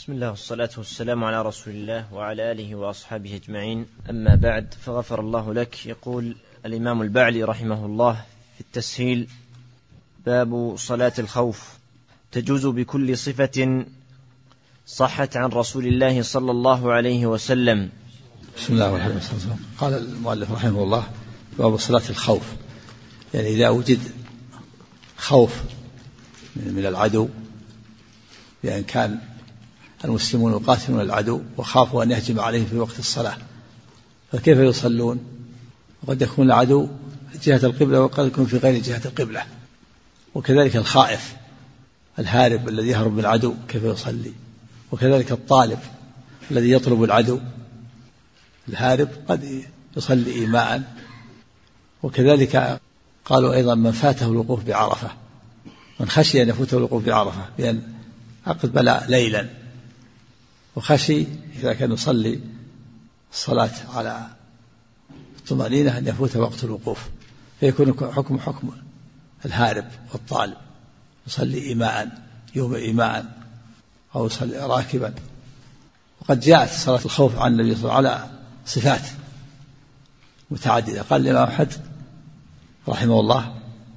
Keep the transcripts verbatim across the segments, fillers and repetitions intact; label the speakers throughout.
Speaker 1: بسم الله والصلاة والسلام على رسول الله وعلى آله وأصحابه أجمعين. أما بعد، فغفر الله لك. يقول الإمام البعلي رحمه الله في التسهيل: باب صلاة الخوف: تجوز بكل صفة صحت عن رسول الله صلى الله عليه وسلم.
Speaker 2: بسم الله الرحمن الرحيم. قال المؤلف رحمه الله: باب صلاة الخوف، يعني إذا وجد خوف من العدو، يعني كان المسلمون يقاتلون العدو وخافوا أن يهجم عليهم في وقت الصلاة، فكيف يصلون؟ وقد يكون العدو جهة القبلة وقد يكون في غير جهة القبلة. وكذلك الخائف الهارب الذي يهرب من العدو كيف يصلي؟ وكذلك الطالب الذي يطلب العدو الهارب قد يصلي إيماء. وكذلك قالوا أيضا: من فاته الوقوف بعرفة، من خشي أن يفوته الوقوف بعرفة بأن أقبل ليلا وخشي إذا كان يصلي الصلاة على الطمأنينة أن يفوت وقت الوقوف، فيكون حكم حكم الهارب والطالب، يصلي إيماء يوم إيماء أو يصلي راكبا. وقد جاءت صلاة الخوف عن النبي صلى الله عليه وسلم على صفات متعددة. قال الإمام أحمد رحمه الله: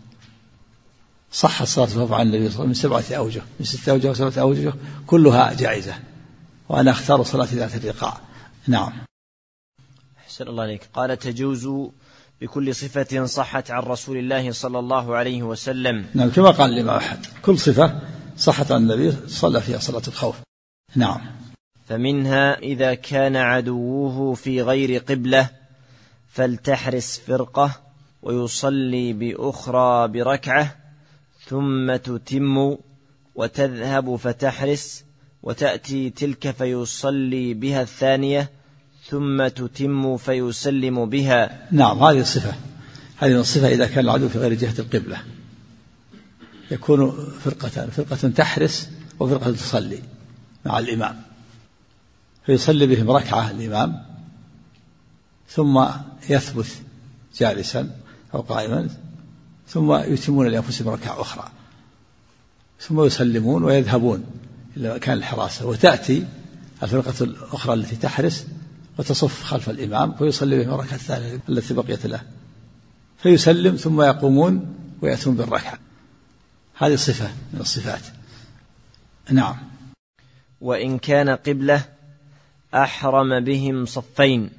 Speaker 2: صحت صلاة الخوف عن النبي صلى الله عليه وسلم من سبعة أوجه، من ستة أوجه وسبعة أوجه كلها جائزة، وأنا أختار صلاة ذات الرقاع. نعم.
Speaker 1: أحسن الله عليك. قال: تجوز بكل صفة صحت عن رسول الله صلى الله عليه وسلم.
Speaker 2: نعم، كما قال الإمام أحمد كل صفة صحت عن النبي صلى فيها صلاة الخوف. نعم.
Speaker 1: فمنها: إذا كان عدوه في غير قبلة فلتحرس فرقة ويصلي بأخرى بركعة ثم تتم وتذهب فتحرس وتأتي تلك فيصلي بها الثانية ثم تتم فيسلم بها.
Speaker 2: نعم، هذه الصفة هذه الصفة إذا كان العدو في غير جهة القبلة يكون فرقتان: فرقة تحرس وفرقة تصلي مع الإمام، فيصلي بهم ركعة الإمام ثم يثبت جالسا أو قائما ثم يتمون لأنفسهم ركعة أخرى ثم يسلمون ويذهبون إلى مكان الحراسة، وتأتي الفرقة الأخرى التي تحرس وتصف خلف الإمام ويصلي بهم الركعة الثانية التي بقيت له، فيسلم ثم يقومون ويأتون بالركعة. هذه صفة من الصفات. نعم.
Speaker 1: وإن كان قبلة أحرم بهم صفين.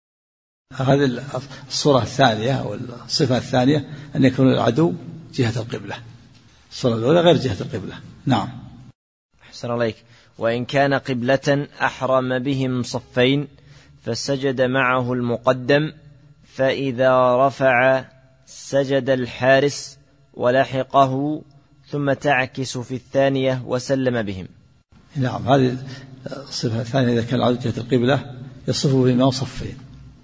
Speaker 2: هذه الصورة الثانية أو الصفة الثانية أن يكون العدو جهة القبلة، الصورة الأولى غير جهة القبلة. نعم.
Speaker 1: أحسن عليك. وإن كان قبلة أحرم بهم صفين فسجد معه المقدم، فإذا رفع سجد الحارس ولحقه ثم تعكس في الثانية وسلم بهم.
Speaker 2: نعم، هذه الصفة الثانية إذا كان العدو جهة القبلة يصف بهم صفين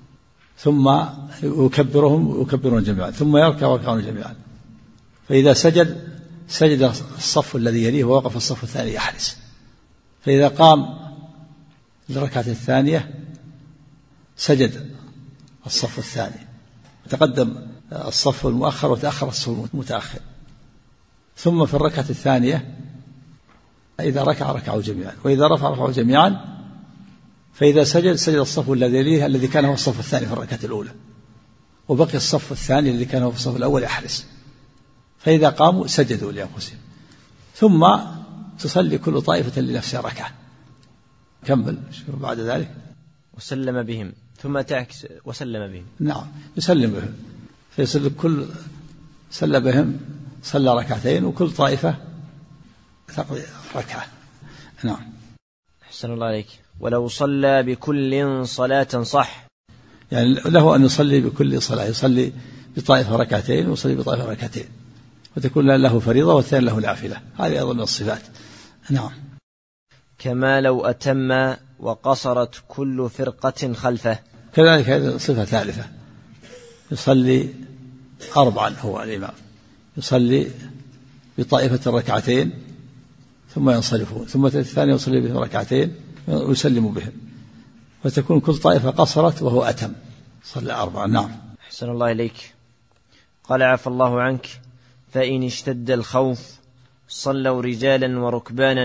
Speaker 2: ثم يكبرهم ويكبرون جميعا ثم يركع ويركعون جميعا، فإذا سجد سجد الصف الذي يليه ووقف الصف الثاني يحرس، فإذا قام للركعة الثانية سجد الصف الثاني، تقدم الصف المؤخر وتأخر الصف المتأخر، ثم في الركعة الثانية إذا ركع ركعوا جميعا وإذا رفع رفعوا جميعا، فإذا سجد سجد الصف الذي يليه الذي كان هو الصف الثاني في الركعة الأولى، وبقي الصف الثاني الذي كان هو في الصف الأول يحرس، فإذا قاموا سجدوا لأنفسهم، ثم تصلي كل طائفة لنفسها ركعة. كمل بعد ذلك.
Speaker 1: وسلم بهم ثم تعكس وسلم بهم.
Speaker 2: نعم، يسلم بهم، فيصلي كل صلى بهم صلى ركعتين وكل طائفة تقضي ركعة. نعم.
Speaker 1: أحسن الله عليك. ولو صلى بكل صلاة صح،
Speaker 2: يعني له أن يصلي بكل صلاة، يصلي بطائفة ركعتين ويصلي بطائفة ركعتين، وتكون له فريضة والثاني له نافلة. هذه أيضا من الصفات. نعم.
Speaker 1: كما لو أتم وقصرت كل فرقة خلفه.
Speaker 2: كذلك هذه صفة ثالثة، يصلي أربعا هو الإمام، يصلي بطائفة ركعتين ثم ينصرفون، ثم الثاني يصلي بهم ركعتين ويسلم بهم، فتكون كل طائفة قصرت وهو أتم، صلى أربعا. نعم.
Speaker 1: أحسن الله إليك. قال: عفى الله عنك. فإن اشتد الخوف صلوا رجالا وركبانا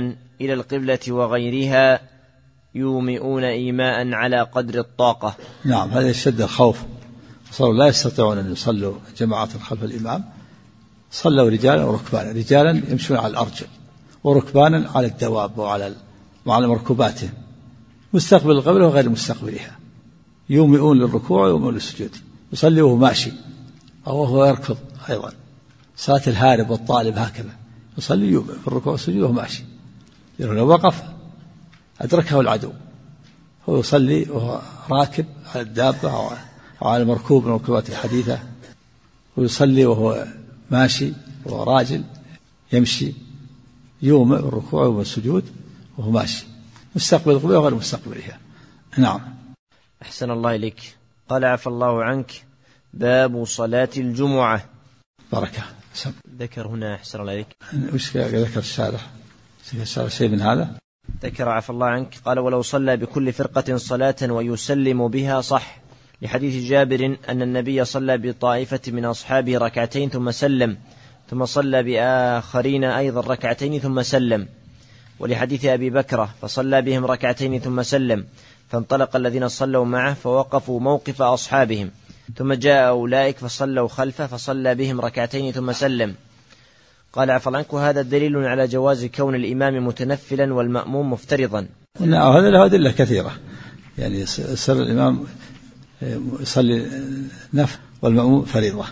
Speaker 1: إلى القبلة وغيرها يومئون إيماء على قدر الطاقة.
Speaker 2: نعم، هذا يشد الخوف، صاروا لا يستطيعون أن يصلوا جماعة خلف الإمام، صلوا رجالا وركبانا، رجالا يمشون على الأرجل وركبانا على الدواب وعلى وعلى مركوباتهم، مستقبل القبلة وغير مستقبلها، يومئون للركوع ويومئون للسجود، يصلي وهو ماشي أو هو يركض. أيضا صلاة الهارب والطالب هكذا يصلي يومئ في الركوع والسجود وهو ماشي، لو وقف أدركه العدو، هو يصلي وهو راكب على الدابة أو على مركوب من المركوبات الحديثة، ويصلي وهو ماشي وهو راجل يمشي، يومئ بالركوع والسجود وهو ماشي، مستقبل القبلة وغير مستقبلها. نعم.
Speaker 1: أحسن الله إليك. قال عفى الله عنك: باب صلاة الجمعة.
Speaker 2: بركة. سم.
Speaker 1: ذكر هنا أحسن الله إليك
Speaker 2: وش ذكر الشارح؟ ذكر شيء من هذا؟
Speaker 1: ذكر عفى الله عنك قال: ولو صلى بكل فرقة صلاة ويسلم بها صح، لحديث جابر أن النبي صلى بطائفة من أصحابه ركعتين ثم سلم، ثم صلى بآخرين أيضا ركعتين ثم سلم. ولحديث أبي بكرة فصلى بهم ركعتين ثم سلم، فانطلق الذين صلوا معه فوقفوا موقف أصحابهم، ثم جاء أولئك فصلوا خلفه فصلى بهم ركعتين ثم سلم. قال عفى الله عنك: وهذا دليل على جواز كون الإمام متنفلا والمأموم مفترضا.
Speaker 2: نعم، هذا له أدلة كثيرة، يعني سر الإمام يصلي نفل والمأموم فريضة،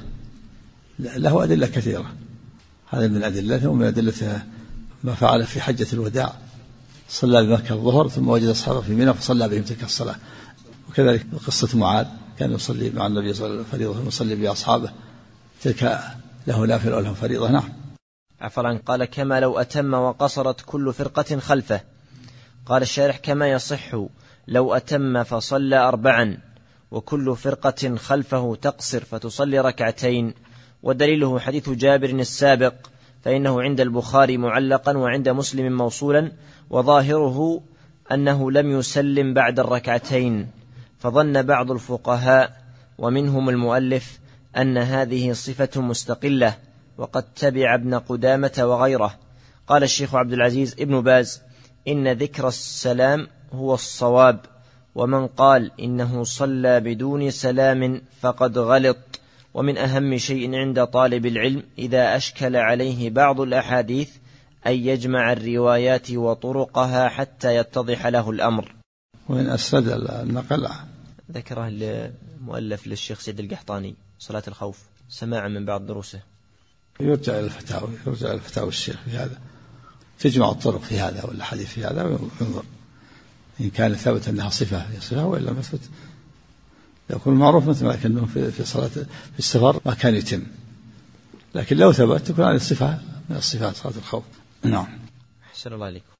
Speaker 2: له أدلة كثيرة. هذا من أدلته، ومن أدلته ما فعل في حجة الوداع، صلى بمكة الظهر ثم وجد أصحابه في منى فصلى بهم تلك الصلاة. وكذلك قصة معاذ كان يصلي مع النبي صلى الله عليه وسلم فريضة ويصلي بأصحابه، تلك له نافلة ولهم فريضة. نعم.
Speaker 1: عفوا. قال: كما لو أتم وقصرت كل فرقة خلفه. قال الشارح: كما يصح لو أتم فصلى أربعا وكل فرقة خلفه تقصر فتصلي ركعتين. ودليله حديث جابر السابق، فإنه عند البخاري معلقا وعند مسلم موصولا، وظاهره أنه لم يسلم بعد الركعتين، فظن بعض الفقهاء ومنهم المؤلف أن هذه صفة مستقلة، وقد تبع ابن قدامة وغيره. قال الشيخ عبد العزيز ابن باز: إن ذكر السلام هو الصواب، ومن قال إنه صلى بدون سلام فقد غلط. ومن أهم شيء عند طالب العلم إذا أشكل عليه بعض الأحاديث أن يجمع الروايات وطرقها حتى يتضح له الأمر.
Speaker 2: وإن أسرد النقل
Speaker 1: ذكره المؤلف للشيخ سيد القحطاني صلاة الخوف سماعا من بعض دروسه.
Speaker 2: يرجع إلى الفتاوى، يرجع إلى الفتاوى الشيخ في هذا، تجمع الطرق في هذا والحديث في هذا وينظر إن كان ثبت أنها صفة صفة وإلا ما ثبت. يكون معروف مثل ما كأنه في في صلاة في السفر ما كان يتم، لكن لو ثبت تكون هذه الصفة من الصفات صلاة الخوف. نعم.
Speaker 1: أحسن الله عليكم.